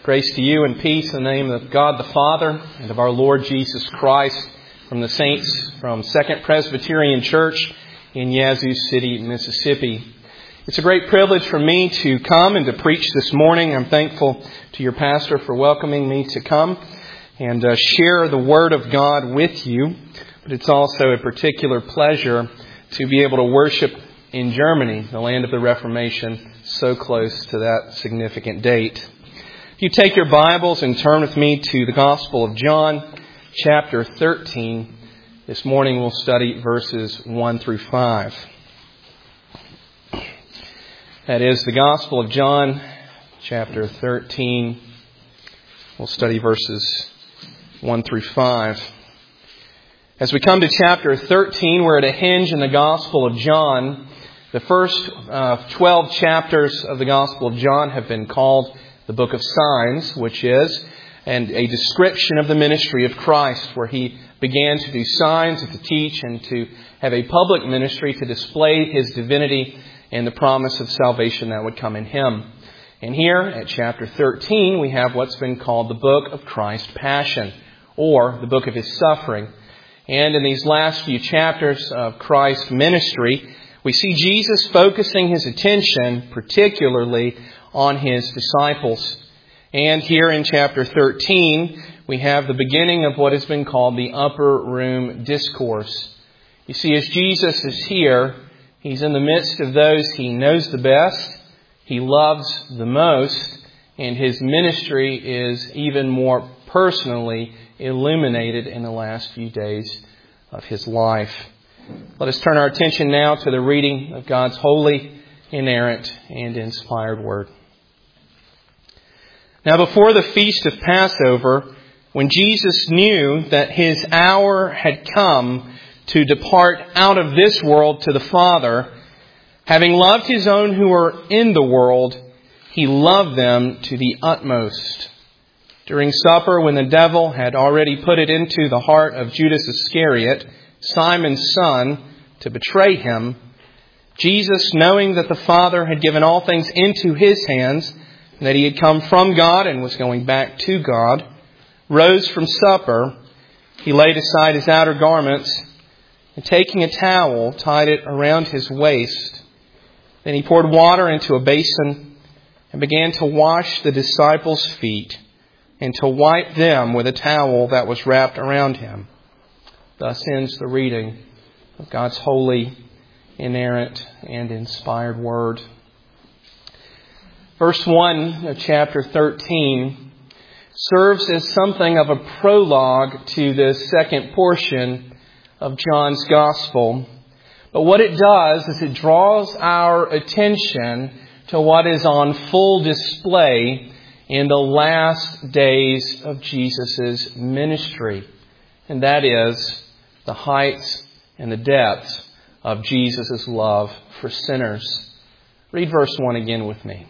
Grace to you and peace in the name of God the Father and of our Lord Jesus Christ from the saints from Second Presbyterian Church in Yazoo City, Mississippi. It's a great privilege for me to come and to preach this morning. I'm thankful to your pastor for welcoming me to come and share the Word of God with you. But it's also a particular pleasure to be able to worship in Germany, the land of the Reformation, so close to that significant date. If you take your Bibles and turn with me to the Gospel of John, chapter 13, this morning we'll study verses 1 through 5. That is the Gospel of John, chapter 13. We'll study verses 1 through 5. As we come to chapter 13, we're at a hinge in the Gospel of John. The first 12 chapters of the Gospel of John have been called the Book of Signs, which is a description of the ministry of Christ, where He began to do signs and to teach and to have a public ministry to display His divinity and the promise of salvation that would come in Him. And here at chapter 13, we have what's been called the Book of Christ's Passion, or the Book of His Suffering. And in these last few chapters of Christ's ministry, we see Jesus focusing His attention particularly on His disciples. And here in chapter 13, we have the beginning of what has been called the Upper Room Discourse. You see, as Jesus is here, He's in the midst of those He knows the best, He loves the most, and His ministry is even more personally illuminated in the last few days of His life. Let us turn our attention now to the reading of God's holy, inerrant, and inspired Word. Now before the feast of Passover, when Jesus knew that His hour had come to depart out of this world to the Father, having loved His own who were in the world, He loved them to the utmost. During supper, when the devil had already put it into the heart of Judas Iscariot, Simon's son, to betray Him, Jesus, knowing that the Father had given all things into His hands, and that He had come from God and was going back to God, rose from supper. He laid aside His outer garments, and taking a towel, tied it around His waist. Then He poured water into a basin and began to wash the disciples' feet and to wipe them with a towel that was wrapped around Him. Thus ends the reading of God's holy, inerrant, and inspired Word. Verse 1 of chapter 13 serves as something of a prologue to the second portion of John's Gospel. But what it does is it draws our attention to what is on full display in the last days of Jesus' ministry. And that is the heights and the depths of Jesus' love for sinners. Read verse 1 again with me.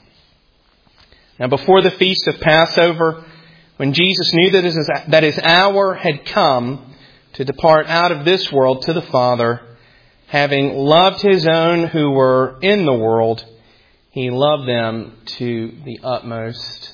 Now before the feast of Passover, when Jesus knew that His hour had come to depart out of this world to the Father, having loved His own who were in the world, He loved them to the utmost.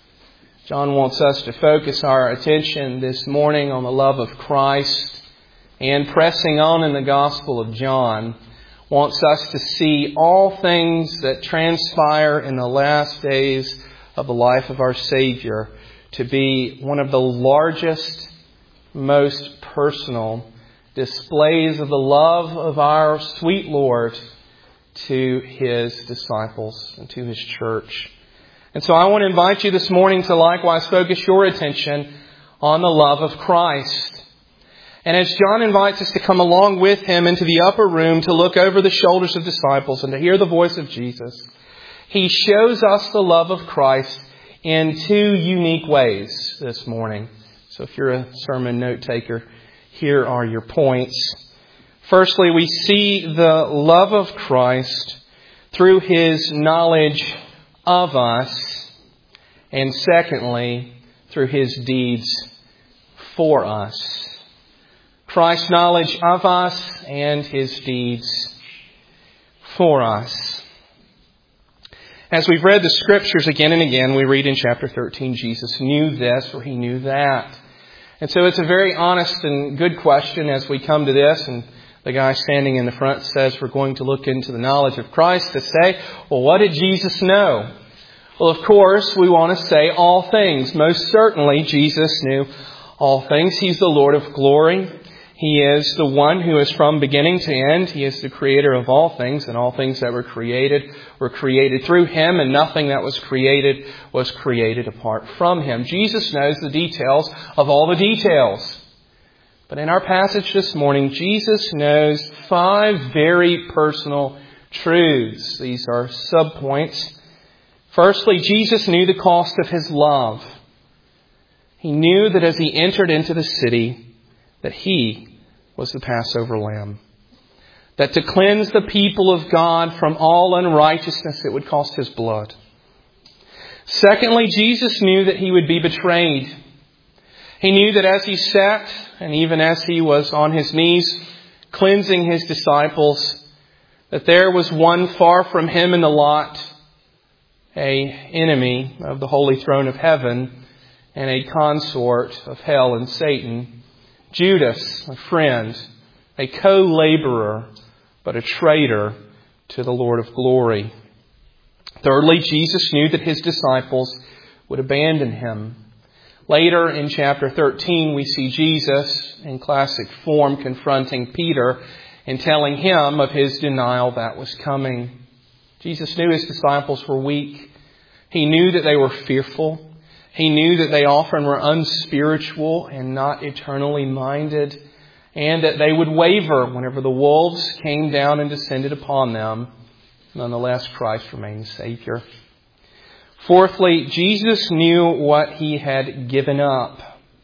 John wants us to focus our attention this morning on the love of Christ, and pressing on in the Gospel of John, wants us to see all things that transpire in the last days of the life of our Savior to be one of the largest, most personal displays of the love of our sweet Lord to His disciples and to His church. And so I want to invite you this morning to likewise focus your attention on the love of Christ. And as John invites us to come along with him into the upper room to look over the shoulders of disciples and to hear the voice of Jesus, he shows us the love of Christ in two unique ways this morning. So if you're a sermon note taker, here are your points. Firstly, we see the love of Christ through His knowledge of us. And secondly, through His deeds for us. Christ's knowledge of us and His deeds for us. As we've read the Scriptures again and again, we read in chapter 13, Jesus knew this or He knew that. And so it's a very honest and good question as we come to this. And the guy standing in the front says we're going to look into the knowledge of Christ to say, well, what did Jesus know? Well, of course, we want to say all things. Most certainly, Jesus knew all things. He's the Lord of glory. He is the one who is from beginning to end. He is the creator of all things, and all things that were created through Him, and nothing that was created apart from Him. Jesus knows the details of all the details. But in our passage this morning, Jesus knows 5 very personal truths. These are subpoints. Firstly, Jesus knew the cost of His love. He knew that as He entered into the city, that He was the Passover lamb. That to cleanse the people of God from all unrighteousness, it would cost His blood. Secondly, Jesus knew that He would be betrayed. He knew that as He sat, and even as He was on His knees, cleansing His disciples, that there was one far from Him in the lot, an enemy of the holy throne of heaven, and a consort of hell and Satan, Judas, a friend, a co-laborer, but a traitor to the Lord of glory. Thirdly, Jesus knew that His disciples would abandon Him. Later in chapter 13, we see Jesus in classic form confronting Peter and telling him of his denial that was coming. Jesus knew His disciples were weak. He knew that they were fearful. He knew that they often were unspiritual and not eternally minded, and that they would waver whenever the wolves came down and descended upon them. Nonetheless, Christ remained Savior. Fourthly, Jesus knew what He had given up.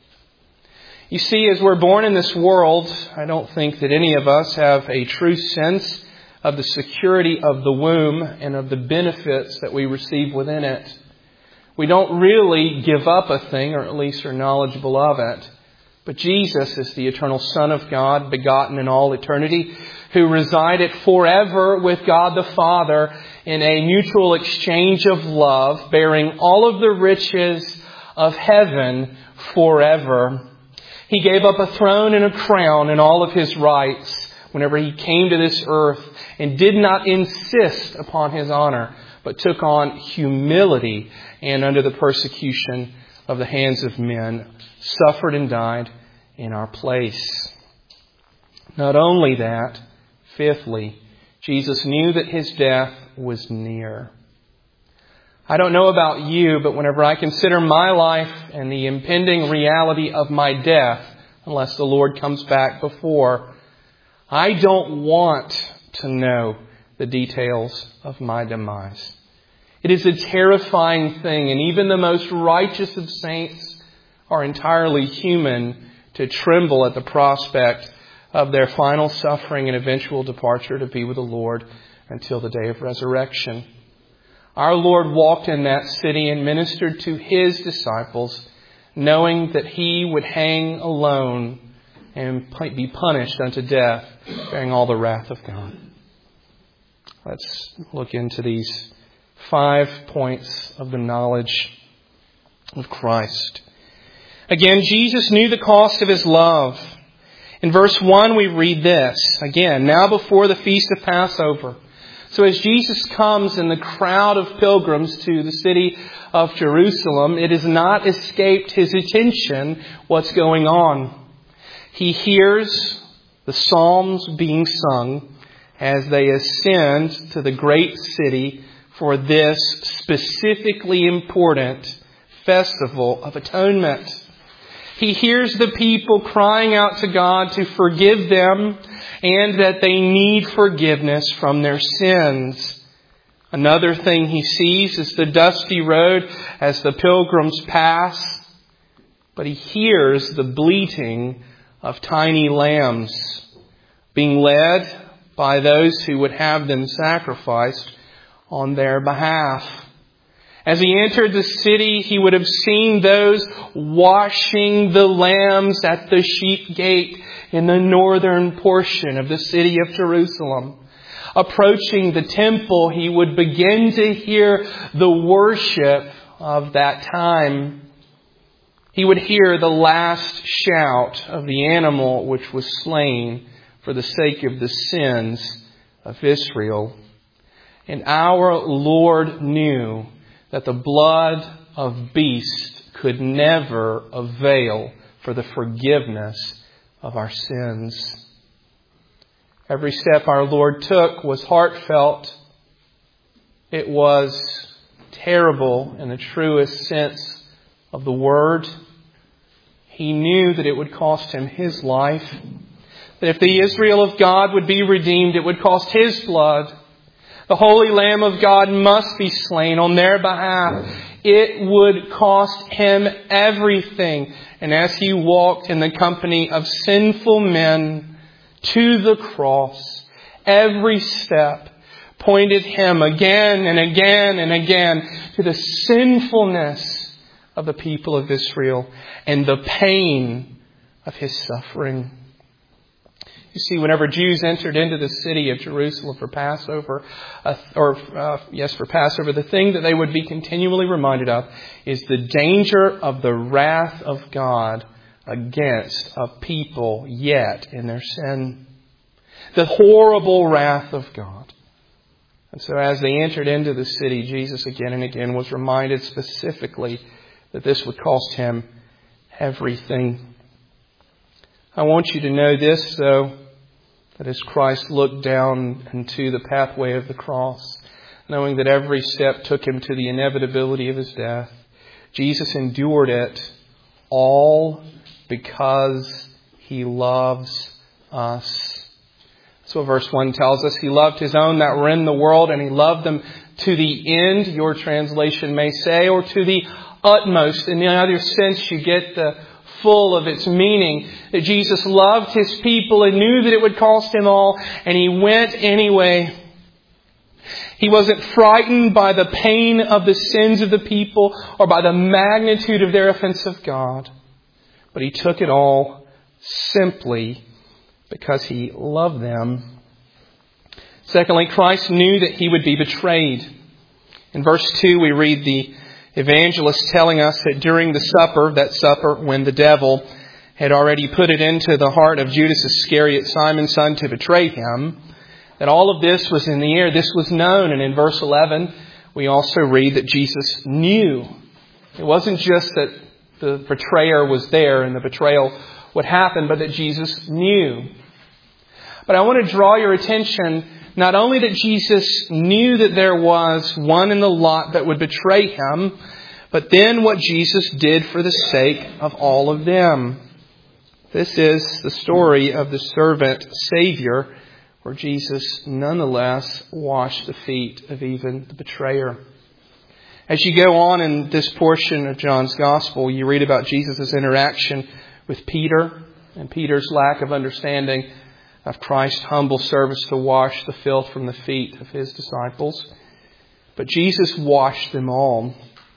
You see, as we're born in this world, I don't think that any of us have a true sense of the security of the womb and of the benefits that we receive within it. We don't really give up a thing, or at least are knowledgeable of it. But Jesus is the eternal Son of God, begotten in all eternity, who resided forever with God the Father in a mutual exchange of love, bearing all of the riches of heaven forever. He gave up a throne and a crown and all of His rights whenever He came to this earth, and did not insist upon His honor, but took on humility and under the persecution of the hands of men, suffered and died in our place. Not only that, fifthly, Jesus knew that His death was near. I don't know about you, but whenever I consider my life and the impending reality of my death, unless the Lord comes back before, I don't want to know the details of my demise. It is a terrifying thing, and even the most righteous of saints are entirely human to tremble at the prospect of their final suffering and eventual departure to be with the Lord until the day of resurrection. Our Lord walked in that city and ministered to His disciples, knowing that He would hang alone and be punished unto death, bearing all the wrath of God. Let's look into these 5 points of the knowledge of Christ. Again, Jesus knew the cost of His love. In verse 1 we read this, again, now before the feast of Passover. So as Jesus comes in the crowd of pilgrims to the city of Jerusalem, it has not escaped His attention what's going on. He hears the psalms being sung as they ascend to the great city for this specifically important festival of atonement. He hears the people crying out to God to forgive them and that they need forgiveness from their sins. Another thing He sees is the dusty road as the pilgrims pass, but He hears the bleating of tiny lambs being led by those who would have them sacrificed on their behalf. As He entered the city, He would have seen those washing the lambs at the sheep gate in the northern portion of the city of Jerusalem. approaching the temple, he would begin to hear the worship of that time. He would hear the last shout of the animal which was slain for the sake of the sins of Israel. And our Lord knew that the blood of beasts could never avail for the forgiveness of our sins. Every step our Lord took was heartfelt. It was terrible in the truest sense of the word. He knew that it would cost Him His life. That if the Israel of God would be redeemed, it would cost His blood. The Holy Lamb of God must be slain on their behalf. It would cost Him everything. And as He walked in the company of sinful men to the cross, every step pointed Him again and again and again to the sinfulness of the people of Israel and the pain of His suffering. You see, whenever Jews entered into the city of Jerusalem for Passover, the thing that they would be continually reminded of is the danger of the wrath of God against a people yet in their sin. The horrible wrath of God. And so as they entered into the city, Jesus again and again was reminded specifically that this would cost Him everything. I want you to know this, though, that as Christ looked down into the pathway of the cross, knowing that every step took Him to the inevitability of His death, Jesus endured it all because He loves us. That's what verse 1 tells us. He loved His own that were in the world, and He loved them to the end, your translation may say, or to the utmost. In the other sense, you get the full of its meaning. That Jesus loved His people and knew that it would cost Him all, and He went anyway. He wasn't frightened by the pain of the sins of the people or by the magnitude of their offense of God. But He took it all simply because He loved them. Secondly, Christ knew that He would be betrayed. In verse 2, we read the evangelist telling us that during the supper, that supper when the devil had already put it into the heart of Judas Iscariot, Simon's son, to betray Him, that all of this was in the air. This was known. And in verse 11, we also read that Jesus knew. It wasn't just that the betrayer was there and the betrayal would happen, but that Jesus knew. But I want to draw your attention not only that Jesus knew that there was one in the lot that would betray Him, but then what Jesus did for the sake of all of them. This is the story of the servant Savior, where Jesus nonetheless washed the feet of even the betrayer. As you go on in this portion of John's Gospel, you read about Jesus' interaction with Peter and Peter's lack of understanding of Christ's humble service to wash the filth from the feet of His disciples. But Jesus washed them all.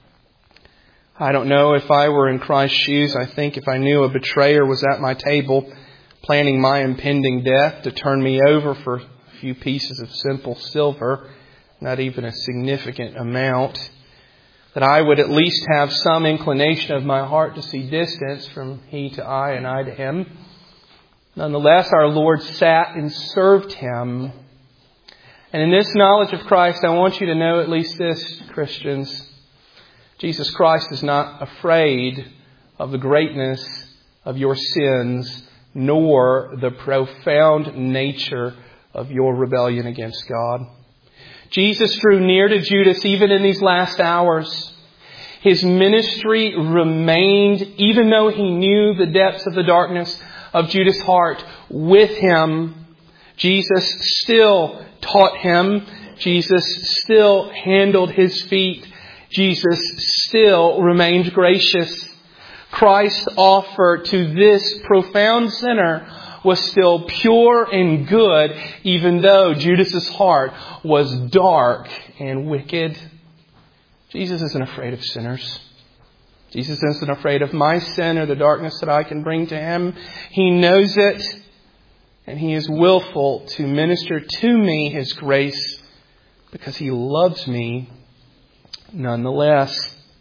I don't know if I were in Christ's shoes. I think if I knew a betrayer was at my table planning my impending death to turn me over for a few pieces of simple silver, not even a significant amount, that I would at least have some inclination of my heart to see distance from he to I and I to him. Nonetheless, our Lord sat and served him. And in this knowledge of Christ, I want you to know at least this, Christians. Jesus Christ is not afraid of the greatness of your sins, nor the profound nature of your rebellion against God. Jesus drew near to Judas even in these last hours. His ministry remained, even though he knew the depths of the darkness of Judas' heart, with him. Jesus still taught him. Jesus still handled his feet. Jesus still remained gracious. Christ's offer to this profound sinner was still pure and good, even though Judas' heart was dark and wicked. Jesus isn't afraid of sinners. Jesus isn't afraid of my sin or the darkness that I can bring to him. He knows it. And He is willful to minister to me His grace because He loves me nonetheless.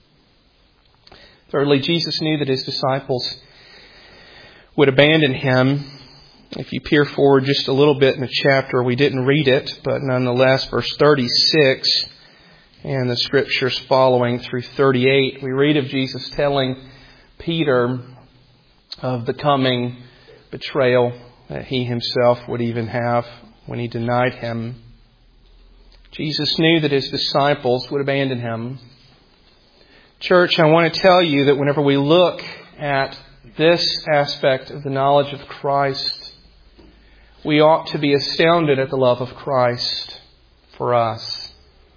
Thirdly, Jesus knew that His disciples would abandon Him. If you peer forward just a little bit in the chapter, we didn't read it, but nonetheless, verse 36 and the Scriptures following through 38, we read of Jesus telling Peter of the coming betrayal that He Himself would even have when He denied Him. Jesus knew that His disciples would abandon Him. Church, I want to tell you that whenever we look at this aspect of the knowledge of Christ, we ought to be astounded at the love of Christ for us.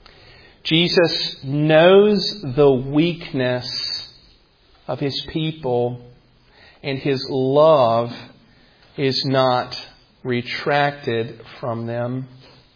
Jesus knows the weakness of His people, and His love is not retracted from them.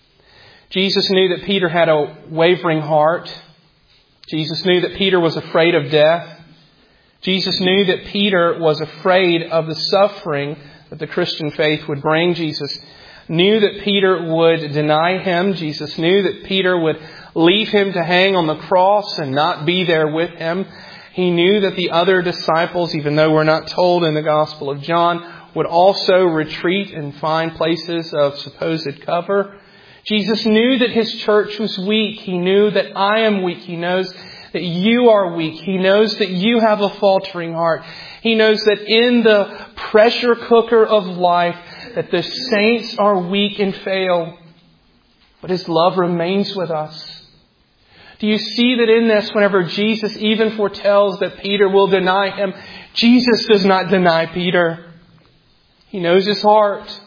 Jesus knew that Peter had a wavering heart. Jesus knew that Peter was afraid of death. Jesus knew that Peter was afraid of the suffering that the Christian faith would bring. Jesus knew that Peter would deny Him. Jesus knew that Peter would leave Him to hang on the cross and not be there with Him. He knew that the other disciples, even though we're not told in the Gospel of John, would also retreat and find places of supposed cover. Jesus knew that His church was weak. He knew that I am weak. He knows that you are weak. He knows that you have a faltering heart. He knows that in the pressure cooker of life, that the saints are weak and fail. But His love remains with us. Do you see that in this, whenever Jesus even foretells that Peter will deny Him, Jesus does not deny Peter. He knows his heart.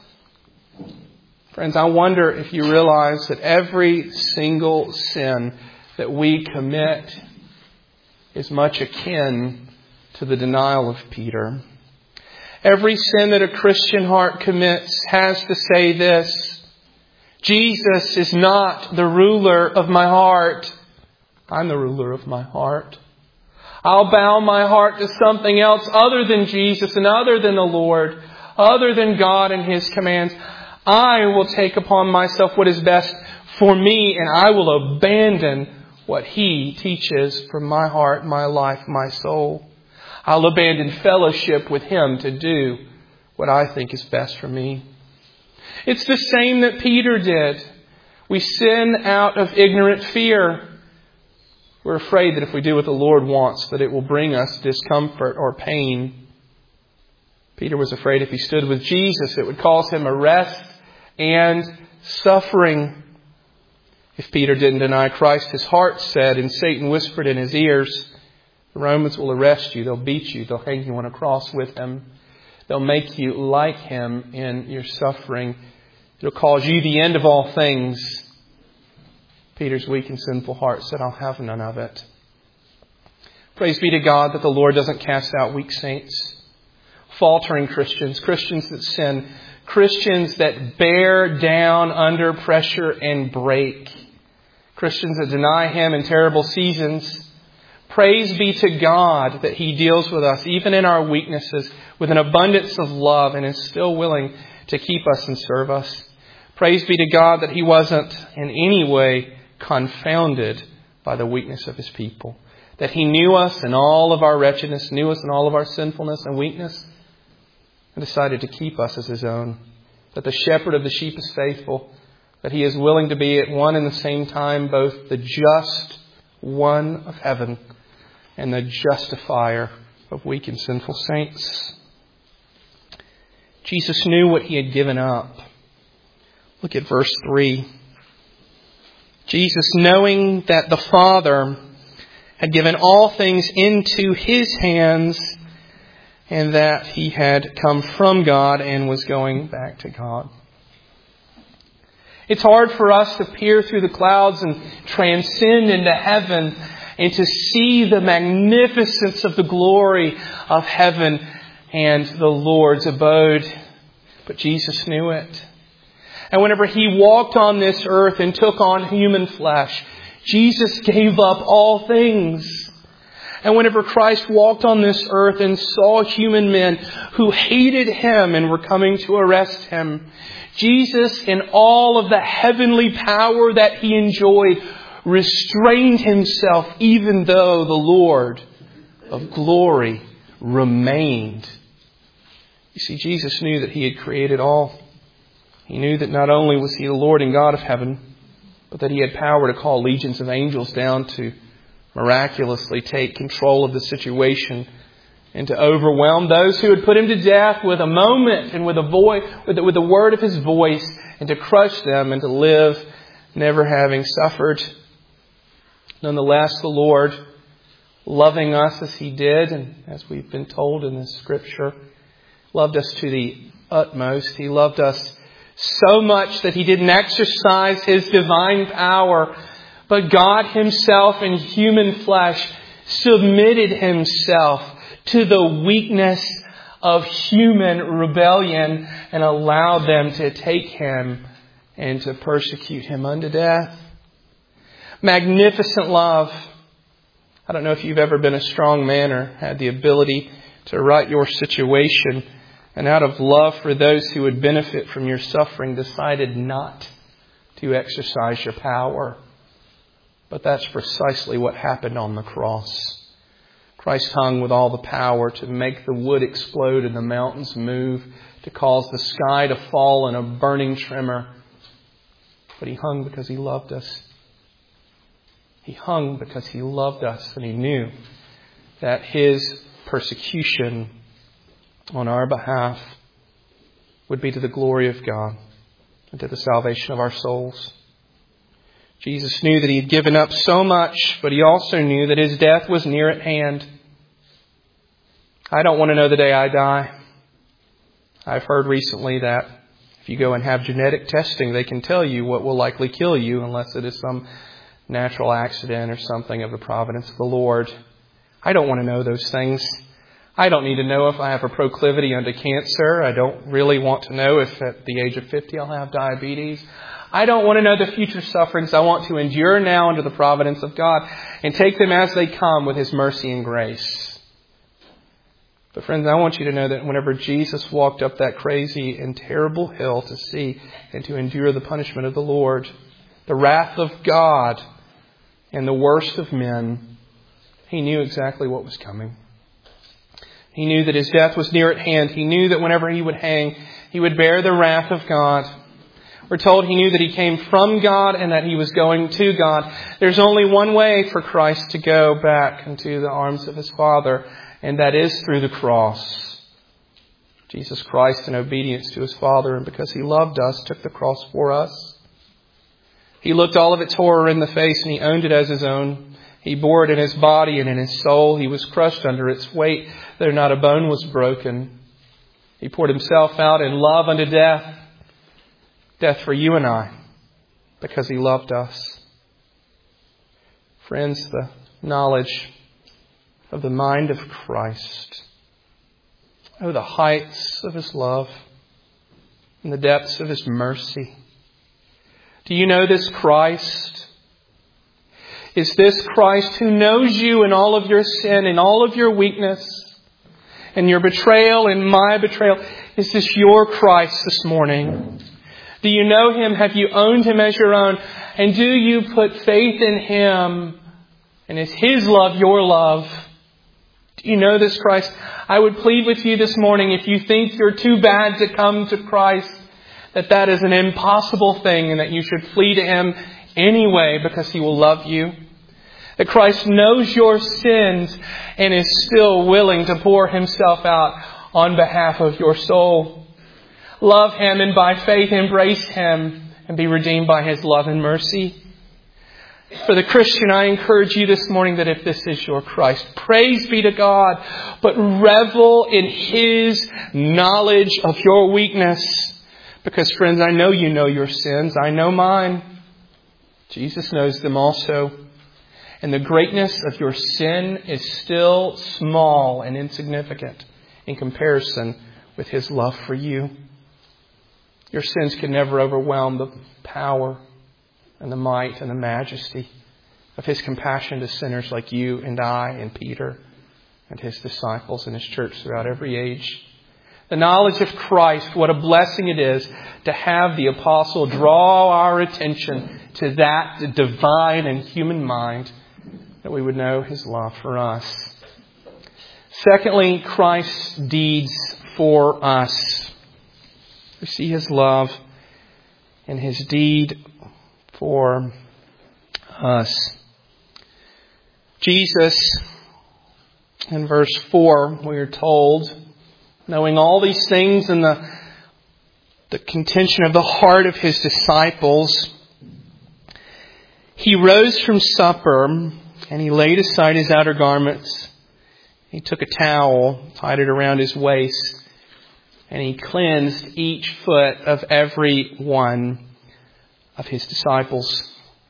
Friends, I wonder if you realize that every single sin that we commit is much akin to the denial of Peter. Every sin that a Christian heart commits has to say this: Jesus is not the ruler of my heart. I'm the ruler of my heart. I'll bow my heart to something else other than Jesus and other than the Lord, other than God and His commands. I will take upon myself what is best for me, and I will abandon what He teaches for my heart, my life, my soul. I'll abandon fellowship with Him to do what I think is best for me. It's the same that Peter did. We sin out of ignorant fear. We're afraid that if we do what the Lord wants, that it will bring us discomfort or pain. Peter was afraid if he stood with Jesus, it would cause him arrest and suffering. If Peter didn't deny Christ, his heart said, and Satan whispered in his ears, the Romans will arrest you, they'll beat you, they'll hang you on a cross with Him. They'll make you like Him in your suffering. It'll cause you the end of all things. Peter's weak and sinful heart said, I'll have none of it. Praise be to God that the Lord doesn't cast out weak saints, faltering Christians, Christians that sin, Christians that bear down under pressure and break, Christians that deny Him in terrible seasons. Praise be to God that He deals with us, even in our weaknesses, with an abundance of love and is still willing to keep us and serve us. Praise be to God that He wasn't in any way confounded by the weakness of His people. That He knew us in all of our wretchedness, knew us in all of our sinfulness and weakness, and decided to keep us as His own. That the shepherd of the sheep is faithful. That He is willing to be at one and the same time both the just one of heaven and the justifier of weak and sinful saints. Jesus knew what He had given up. Look at verse 3. Jesus, knowing that the Father had given all things into His hands and that He had come from God and was going back to God. It's hard for us to peer through the clouds and transcend into heaven and to see the magnificence of the glory of heaven and the Lord's abode. But Jesus knew it. And whenever He walked on this earth and took on human flesh, Jesus gave up all things. And whenever Christ walked on this earth and saw human men who hated Him and were coming to arrest Him, Jesus, in all of the heavenly power that He enjoyed, restrained Himself even though the Lord of glory remained. You see, Jesus knew that He had created all. He knew that not only was He the Lord and God of heaven, but that He had power to call legions of angels down to miraculously take control of the situation and to overwhelm those who had put Him to death with a moment and with the word of His voice, and to crush them and to live never having suffered. Nonetheless, the Lord, loving us as He did, and as we've been told in this Scripture, loved us to the utmost. He loved us so much that He didn't exercise His divine power, but God Himself in human flesh submitted Himself to the weakness of human rebellion and allowed them to take Him and to persecute Him unto death. Magnificent love. I don't know if you've ever been a strong man or had the ability to right your situation, and out of love for those who would benefit from your suffering decided not to exercise your power. But that's precisely what happened on the cross. Christ hung with all the power to make the wood explode and the mountains move, to cause the sky to fall in a burning tremor. But He hung because He loved us. He hung because He loved us, and He knew that His persecution on our behalf would be to the glory of God and to the salvation of our souls. Jesus knew that He had given up so much, but He also knew that His death was near at hand. I don't want to know the day I die. I've heard recently that if you go and have genetic testing, they can tell you what will likely kill you unless it is some natural accident or something of the providence of the Lord. I don't want to know those things. I don't need to know if I have a proclivity unto cancer. I don't really want to know if at the age of 50 I'll have diabetes. I don't want to know the future sufferings. I want to endure now under the providence of God and take them as they come with His mercy and grace. But friends, I want you to know that whenever Jesus walked up that crazy and terrible hill to see and to endure the punishment of the Lord, the wrath of God and the worst of men, He knew exactly what was coming. He knew that His death was near at hand. He knew that whenever He would hang, He would bear the wrath of God. We're told He knew that He came from God and that He was going to God. There's only one way for Christ to go back into the arms of His Father, and that is through the cross. Jesus Christ, in obedience to His Father and because He loved us, took the cross for us. He looked all of its horror in the face and He owned it as His own. He bore it in His body and in His soul. He was crushed under its weight, though not a bone was broken. He poured Himself out in love unto death. Death for you and I, because He loved us. Friends, the knowledge of the mind of Christ. Oh, the heights of His love and the depths of His mercy. Do you know this Christ? Is this Christ who knows you in all of your sin, in all of your weakness, and your betrayal and my betrayal? Is this your Christ this morning? Do you know Him? Have you owned Him as your own? And do you put faith in Him? And is His love your love? Do you know this Christ? I would plead with you this morning, if you think you're too bad to come to Christ, that is an impossible thing and that you should flee to Him anyway because He will love you. That Christ knows your sins and is still willing to pour Himself out on behalf of your soul. Love Him and by faith embrace Him and be redeemed by His love and mercy. For the Christian, I encourage you this morning that if this is your Christ, praise be to God, but revel in His knowledge of your weakness. Because friends, I know you know your sins. I know mine. Jesus knows them also. And the greatness of your sin is still small and insignificant in comparison with His love for you. Your sins can never overwhelm the power and the might and the majesty of His compassion to sinners like you and I and Peter and His disciples and His church throughout every age. The knowledge of Christ, what a blessing it is to have the apostle draw our attention to that divine and human mind, that we would know His love for us. Secondly, Christ's deeds for us. We see His love and His deed for us. Jesus, in verse 4, we are told, knowing all these things and the contention of the heart of His disciples, He rose from supper and He laid aside His outer garments. He took a towel, tied it around His waist, and He cleansed each foot of every one of His disciples.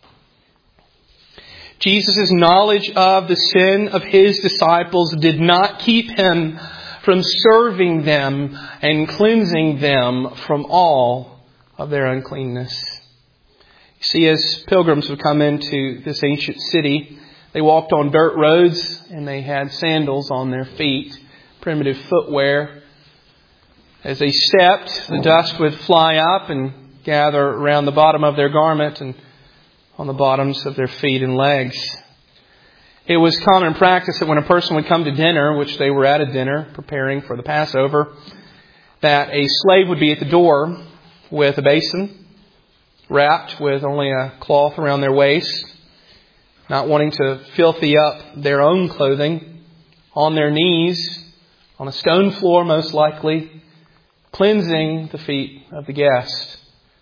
Jesus' knowledge of the sin of His disciples did not keep Him from serving them and cleansing them from all of their uncleanness. You see, as pilgrims would come into this ancient city, they walked on dirt roads and they had sandals on their feet, primitive footwear. As they stepped, the dust would fly up and gather around the bottom of their garment and on the bottoms of their feet and legs. It was common practice that when a person would come to dinner, which they were at a dinner preparing for the Passover, that a slave would be at the door with a basin wrapped with only a cloth around their waist, not wanting to filthy up their own clothing, on their knees, on a stone floor most likely, cleansing the feet of the guest.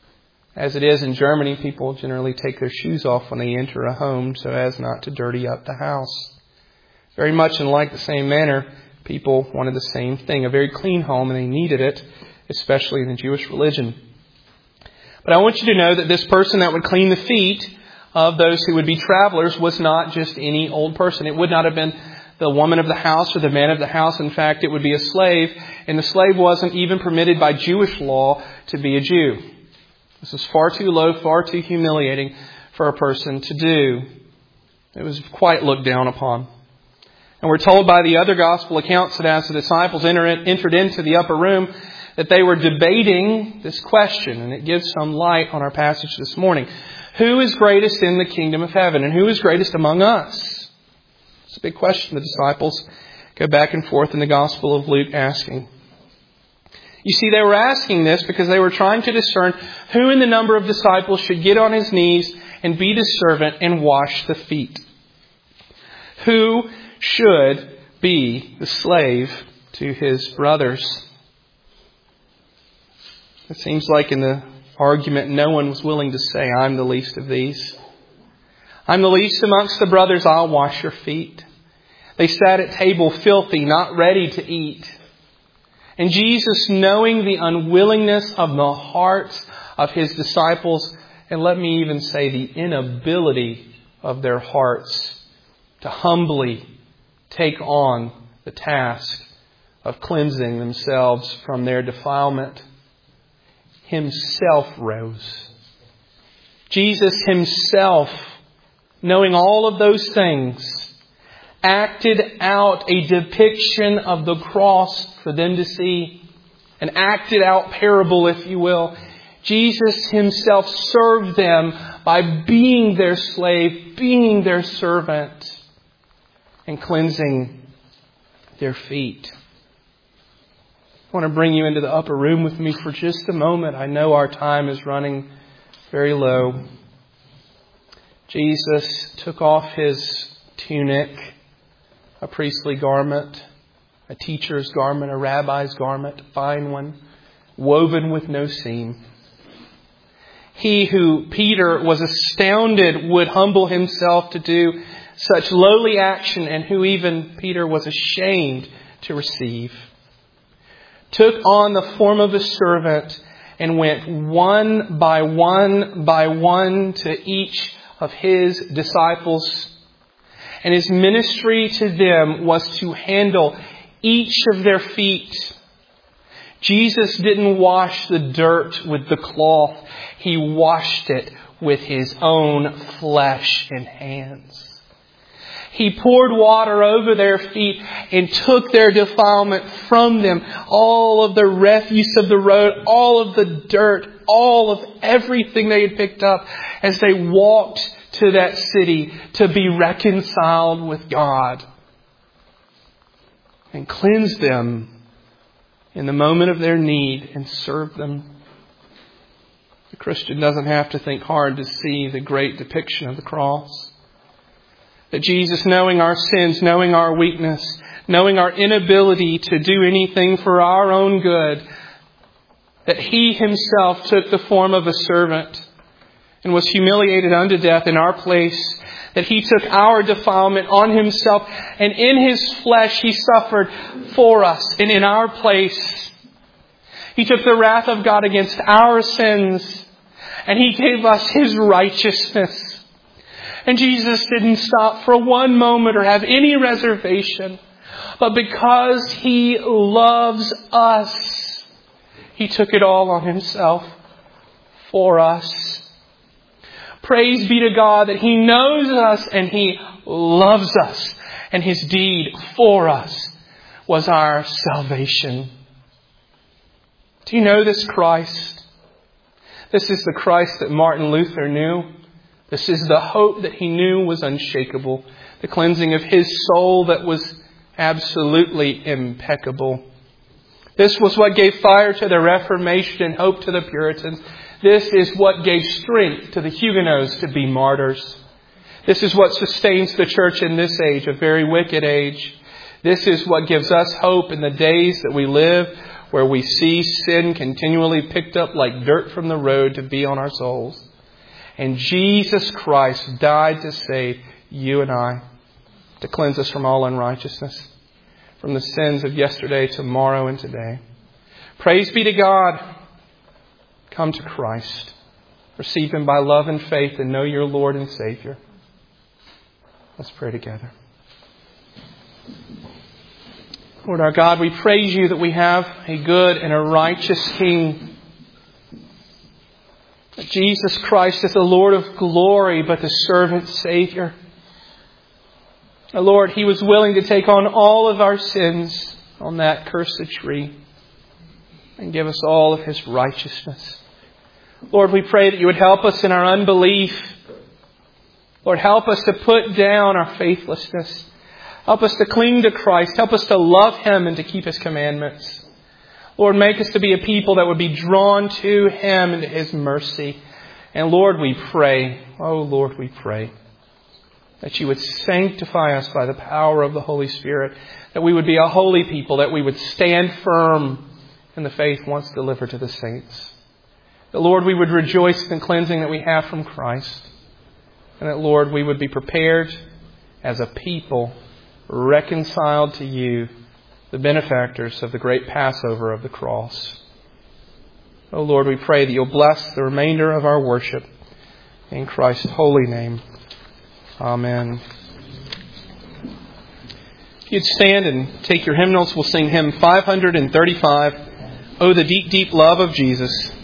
As it is in Germany, people generally take their shoes off when they enter a home so as not to dirty up the house. Very much in like the same manner, people wanted the same thing, a very clean home, and they needed it, especially in the Jewish religion. But I want you to know that this person that would clean the feet of those who would be travelers was not just any old person. It would not have been the woman of the house or the man of the house. In fact, it would be a slave, and the slave wasn't even permitted by Jewish law to be a Jew. This was far too low, far too humiliating for a person to do. It was quite looked down upon. And we're told by the other gospel accounts that as the disciples entered into the upper room, that they were debating this question. And it gives some light on our passage this morning. Who is greatest in the kingdom of heaven? And who is greatest among us? It's a big question the disciples go back and forth in the Gospel of Luke asking. You see, they were asking this because they were trying to discern who in the number of disciples should get on his knees and be the servant and wash the feet. Who should be the slave to his brothers? It seems like in the argument, no one was willing to say, I'm the least of these. I'm the least amongst the brothers, I'll wash your feet. They sat at table filthy, not ready to eat. And Jesus, knowing the unwillingness of the hearts of His disciples, and let me even say the inability of their hearts to humbly take on the task of cleansing themselves from their defilement, Himself rose. Jesus Himself, knowing all of those things, acted out a depiction of the cross for them to see. An acted out parable, if you will. Jesus Himself served them by being their slave, being their servant, and cleansing their feet. I want to bring you into the upper room with me for just a moment. I know our time is running very low. Jesus took off His tunic, a priestly garment, a teacher's garment, a rabbi's garment, a fine one, woven with no seam. He who Peter was astounded would humble himself to do such lowly action, and who even Peter was ashamed to receive, took on the form of a servant and went one by one to each of His disciples. And His ministry to them was to handle each of their feet. Jesus didn't wash the dirt with the cloth. He washed it with His own flesh and hands. He poured water over their feet and took their defilement from them. All of the refuse of the road, all of the dirt, all of everything they had picked up as they walked to that city to be reconciled with God. And cleansed them in the moment of their need and served them. The Christian doesn't have to think hard to see the great depiction of the cross. That Jesus, knowing our sins, knowing our weakness, knowing our inability to do anything for our own good, that He Himself took the form of a servant and was humiliated unto death in our place, that He took our defilement on Himself, and in His flesh He suffered for us and in our place. He took the wrath of God against our sins, and He gave us His righteousness. And Jesus didn't stop for one moment or have any reservation. But because He loves us, He took it all on Himself for us. Praise be to God that He knows us and He loves us. And His deed for us was our salvation. Do you know this Christ? This is the Christ that Martin Luther knew. This is the hope that he knew was unshakable. The cleansing of his soul that was absolutely impeccable. This was what gave fire to the Reformation and hope to the Puritans. This is what gave strength to the Huguenots to be martyrs. This is what sustains the church in this age, a very wicked age. This is what gives us hope in the days that we live, where we see sin continually picked up like dirt from the road to be on our souls. And Jesus Christ died to save you and I, to cleanse us from all unrighteousness, from the sins of yesterday, tomorrow, and today. Praise be to God. Come to Christ. Receive Him by love and faith and know your Lord and Savior. Let's pray together. Lord our God, we praise You that we have a good and a righteous King. That Jesus Christ is the Lord of glory, but the servant Savior. Lord, He was willing to take on all of our sins on that cursed tree and give us all of His righteousness. Lord, we pray that You would help us in our unbelief. Lord, help us to put down our faithlessness. Help us to cling to Christ. Help us to love Him and to keep His commandments. Lord, make us to be a people that would be drawn to Him and to His mercy. And Lord, we pray, oh Lord, we pray that You would sanctify us by the power of the Holy Spirit, that we would be a holy people, that we would stand firm in the faith once delivered to the saints. That, Lord, we would rejoice in the cleansing that we have from Christ. And that, Lord, we would be prepared as a people reconciled to You, the benefactors of the great Passover of the cross. Oh Lord, we pray that You'll bless the remainder of our worship. In Christ's holy name. Amen. If you'd stand and take your hymnals, we'll sing hymn 535, Oh, the Deep, Deep Love of Jesus.